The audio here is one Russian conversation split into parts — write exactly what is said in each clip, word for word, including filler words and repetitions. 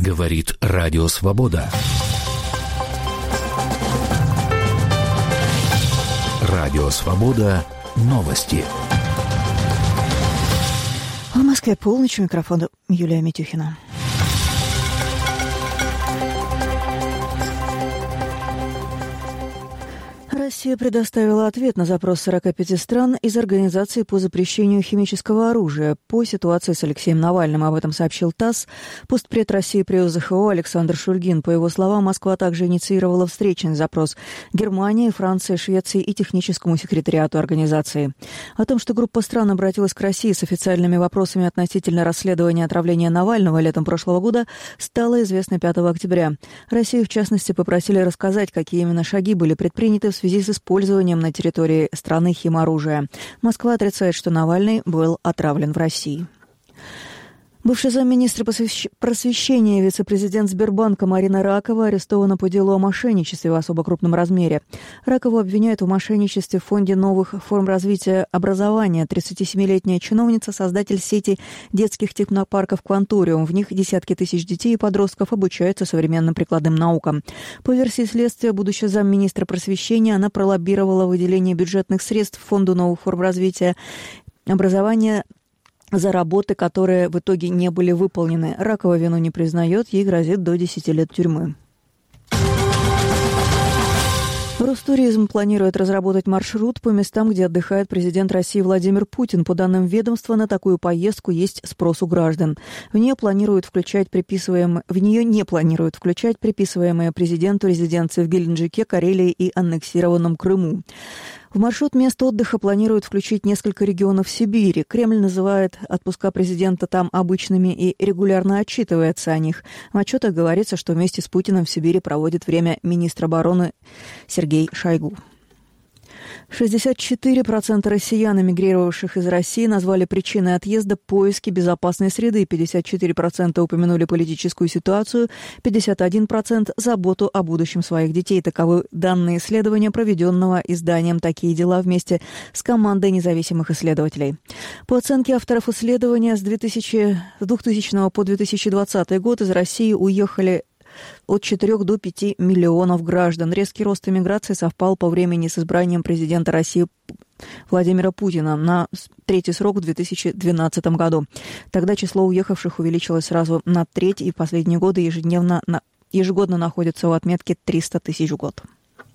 Говорит Радио Свобода. Радио Свобода. Новости. В Москве полночь. У микрофона Юлия Митюхина. Россия предоставила ответ на запрос сорока пяти стран из Организации по запрещению химического оружия по ситуации с Алексеем Навальным. Об этом сообщил ТАСС. Постпред России при о зэ ха о Александр Шульгин. По его словам, Москва также инициировала встречный запрос Германии, Франции, Швеции и техническому секретариату организации. О том, что группа стран обратилась к России с официальными вопросами относительно расследования отравления Навального летом прошлого года, стало известно пятого октября. Россию, в частности, попросили рассказать, какие именно шаги были предприняты в связи с использованием на территории страны химоружия. Москва отрицает, что Навальный был отравлен в России. Бывший замминистра просвещения и вице-президент Сбербанка Марина Ракова арестована по делу о мошенничестве в особо крупном размере. Ракову обвиняют в мошенничестве в Фонде новых форм развития образования. тридцатисемилетняя чиновница – создатель сети детских технопарков «Кванториум». В них десятки тысяч детей и подростков обучаются современным прикладным наукам. По версии следствия, будучи замминистра просвещения, она пролоббировала выделение бюджетных средств Фонду новых форм развития образования за работы, которые в итоге не были выполнены. Ракова вину не признает, ей грозит до десяти лет тюрьмы. Ростуризм планирует разработать маршрут по местам, где отдыхает президент России Владимир Путин. По данным ведомства, на такую поездку есть спрос у граждан. В нее планируют включать приписываемые, в нее не планируют включать приписываемые президенту резиденции в Геленджике, Карелии и аннексированном Крыму. В маршрут мест отдыха планируют включить несколько регионов Сибири. Кремль называет отпуска президента там обычными и регулярно отчитывается о них. В отчетах говорится, что вместе с Путиным в Сибири проводит время министр обороны Сергей Шойгу. шестьдесят четыре процента россиян, эмигрировавших из России, назвали причиной отъезда поиски безопасной среды. пятьдесят четыре процента упомянули политическую ситуацию, пятьдесят один процент – заботу о будущем своих детей. Таковы данные исследования, проведенного изданием «Такие дела» вместе с командой независимых исследователей. По оценке авторов исследования, с двухтысячного по две тысячи двадцатый год из России уехали от четырёх до пяти миллионов граждан. Резкий рост эмиграции совпал по времени с избранием президента России Владимира Путина на третий срок в две тысячи двенадцатом году. Тогда число уехавших увеличилось сразу на треть, и в последние годы ежедневно, ежегодно находится у отметки триста тысяч в год.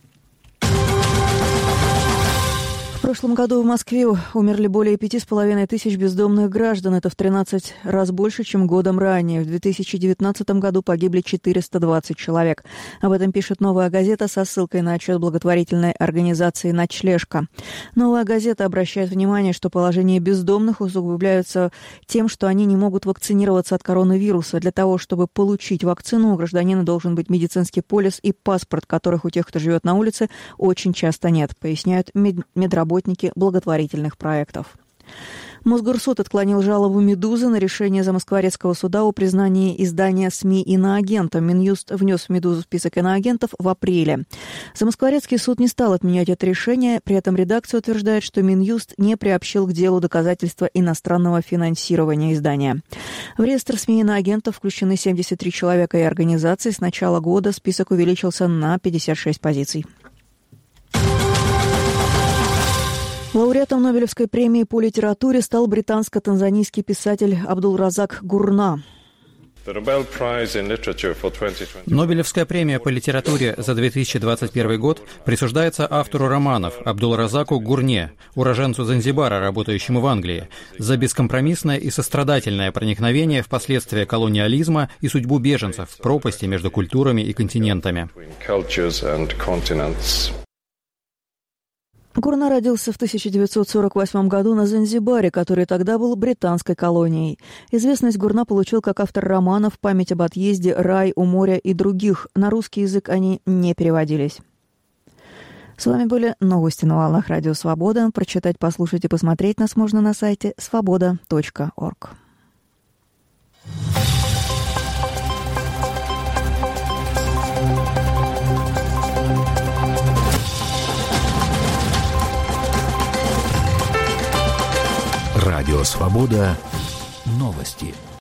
В прошлом году в Москве умерли более пяти с половиной тысяч бездомных граждан. Это в тринадцать раз больше, чем годом ранее. В две тысячи девятнадцатом году погибли четыреста двадцать человек. Об этом пишет «Новая газета» со ссылкой на отчет благотворительной организации «Ночлежка». «Новая газета» обращает внимание, что положение бездомных усугубляется тем, что они не могут вакцинироваться от коронавируса. Для того, чтобы получить вакцину, у гражданина должен быть медицинский полис и паспорт, которых у тех, кто живет на улице, очень часто нет, поясняют медработники благотворительных проектов. Мосгорсуд отклонил жалобу «Медузы» на решение Замоскворецкого суда о признании издания СМИ иноагентом. Минюст внес в «Медузу» список иноагентов в апреле. Замоскворецкий суд не стал отменять это решение, при этом редакция утверждает, что Минюст не приобщил к делу доказательства иностранного финансирования издания. В реестр СМИ иноагентов включены семьдесят три человека и организации. С начала года список увеличился на пятьдесят шесть позиций. Лауреатом Нобелевской премии по литературе стал британско-танзанийский писатель Абдул-Разак Гурна. Нобелевская премия по литературе за две тысячи двадцать первый год присуждается автору романов Абдул-Разаку Гурне, уроженцу Занзибара, работающему в Англии, за бескомпромиссное и сострадательное проникновение в последствия колониализма и судьбу беженцев в пропасти между культурами и континентами. Гурна родился в тысяча девятьсот сорок восьмом году на Занзибаре, который тогда был британской колонией. Известность Гурна получил как автор романов «Память об отъезде», «Рай у моря» и других. На русский язык они не переводились. С вами были новости на волнах Радио Свобода. Прочитать, послушать и посмотреть нас можно на сайте свобода точка орг. Радио Свобода. Новости.